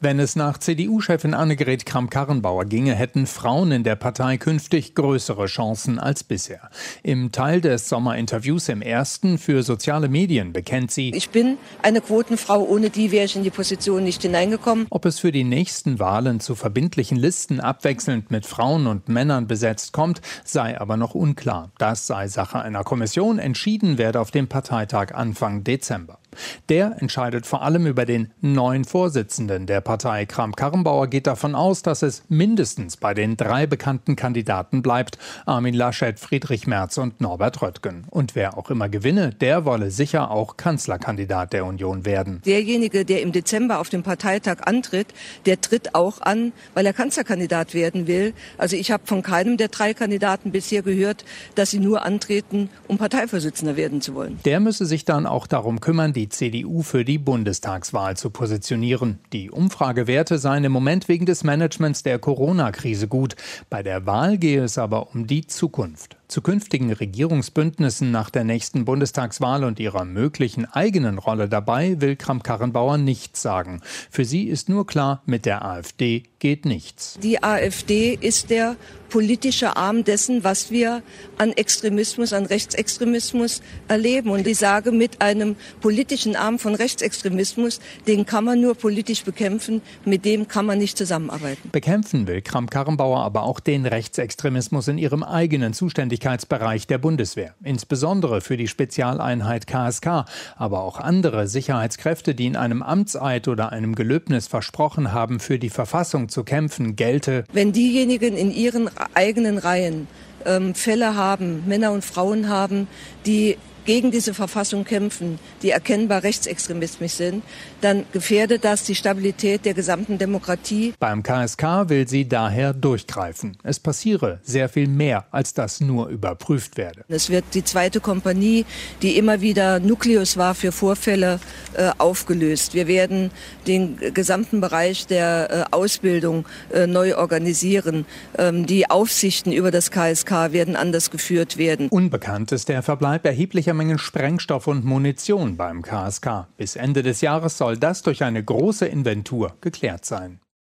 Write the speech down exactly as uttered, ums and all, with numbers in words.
Wenn es nach C D U-Chefin Annegret Kramp-Karrenbauer ginge, hätten Frauen in der Partei künftig größere Chancen als bisher. Im Teil des Sommerinterviews im Ersten für soziale Medien bekennt sie: Ich bin eine Quotenfrau, ohne die wäre ich in die Position nicht hineingekommen. Ob es für die nächsten Wahlen zu verbindlichen Listen abwechselnd mit Frauen und Männern besetzt kommt, sei aber noch unklar. Das sei Sache einer Kommission, entschieden werde auf dem Parteitag Anfang Dezember. Der entscheidet vor allem über den neuen Vorsitzenden der Partei. Kramp-Karrenbauer geht davon aus, dass es mindestens bei den drei bekannten Kandidaten bleibt: Armin Laschet, Friedrich Merz und Norbert Röttgen. Und wer auch immer gewinne, der wolle sicher auch Kanzlerkandidat der Union werden. Derjenige, der im Dezember auf dem Parteitag antritt, der tritt auch an, weil er Kanzlerkandidat werden will. Also ich habe von keinem der drei Kandidaten bisher gehört, dass sie nur antreten, um Parteivorsitzender werden zu wollen. Der müsse sich dann auch darum kümmern, die C D U für die Bundestagswahl zu positionieren. Die Umfragewerte seien im Moment wegen des Managements der Corona-Krise gut. Bei der Wahl gehe es aber um die Zukunft. Zu künftigen Regierungsbündnissen nach der nächsten Bundestagswahl und ihrer möglichen eigenen Rolle dabei will Kramp-Karrenbauer nichts sagen. Für sie ist nur klar, mit der AfD geht nichts. Die AfD ist der politische Arm dessen, was wir an Extremismus, an Rechtsextremismus erleben. Und ich sage, mit einem politischen Arm von Rechtsextremismus, den kann man nur politisch bekämpfen, mit dem kann man nicht zusammenarbeiten. Bekämpfen will Kramp-Karrenbauer aber auch den Rechtsextremismus in ihrem eigenen Zuständigkeitsbereich der Bundeswehr. Insbesondere für die Spezialeinheit K S K, aber auch andere Sicherheitskräfte, die in einem Amtseid oder einem Gelöbnis versprochen haben, für die Verfassung zu kämpfen, gelte: Wenn diejenigen in ihren eigenen Reihen ähm, Fälle haben, Männer und Frauen haben, die gegen diese Verfassung kämpfen, die erkennbar rechtsextremistisch sind, dann gefährdet das die Stabilität der gesamten Demokratie. Beim K S K will sie daher durchgreifen. Es passiere sehr viel mehr, als das nur überprüft werde. Es wird die zweite Kompanie, die immer wieder Nukleus war für Vorfälle, äh, aufgelöst. Wir werden den gesamten Bereich der äh, Ausbildung äh, neu organisieren. Ähm, die Aufsichten über das K S K werden anders geführt werden. Unbekannt ist der Verbleib erheblicher Mengen Sprengstoff und Munition beim K S K. Bis Ende des Jahres soll das durch eine große Inventur geklärt sein.